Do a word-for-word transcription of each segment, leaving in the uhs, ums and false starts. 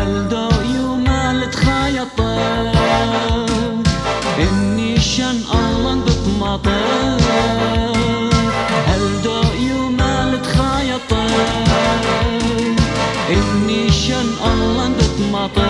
هل دوي وما تخيطه إني شان الله بطماطه هل دوي وما تخيطه إني شان الله بطماطه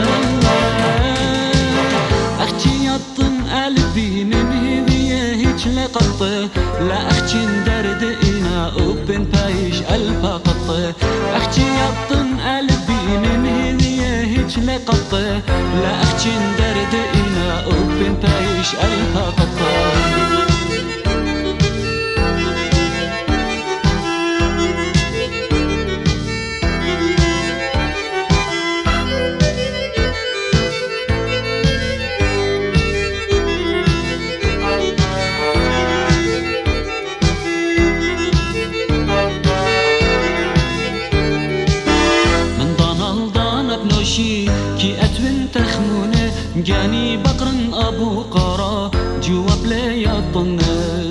أختي يطن قلبي من هذي هيك لقطه لا أختي ندرد إنا أوبن بايش ألفا قطه أختي يطن قلبي من هذي هيك لقطه لا أختي ندرد إنا أوبن بايش ألفا قطه كي أتبن تخمونه جاني بقرن أبو قرا جواب لي يطنه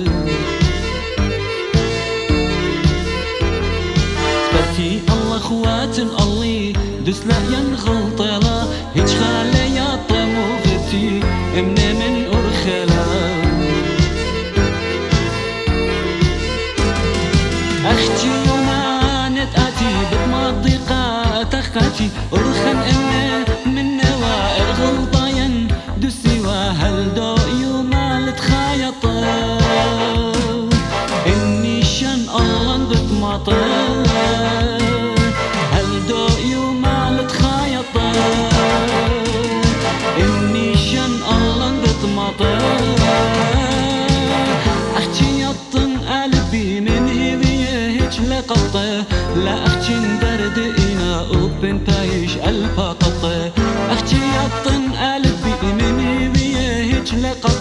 تبتي الله خوات الله دس لا ينغل طلا هيج خالي يطمو غبتي امني من أرخلا أختي وما نتأتي بمضيقة تخاتي أرخن إمني من نوائر غلطين دسي وهل دوي وما تخيطه إني شان الله بطماطه هل دوي وما تخيطه إني شان الله بطماطه أختي يطن قلبي من هذي هيك لقطه لا أختي ندرد إنا أوبن بايش ألفا قطه أختي يطن قلبي من هذي هيك لقطه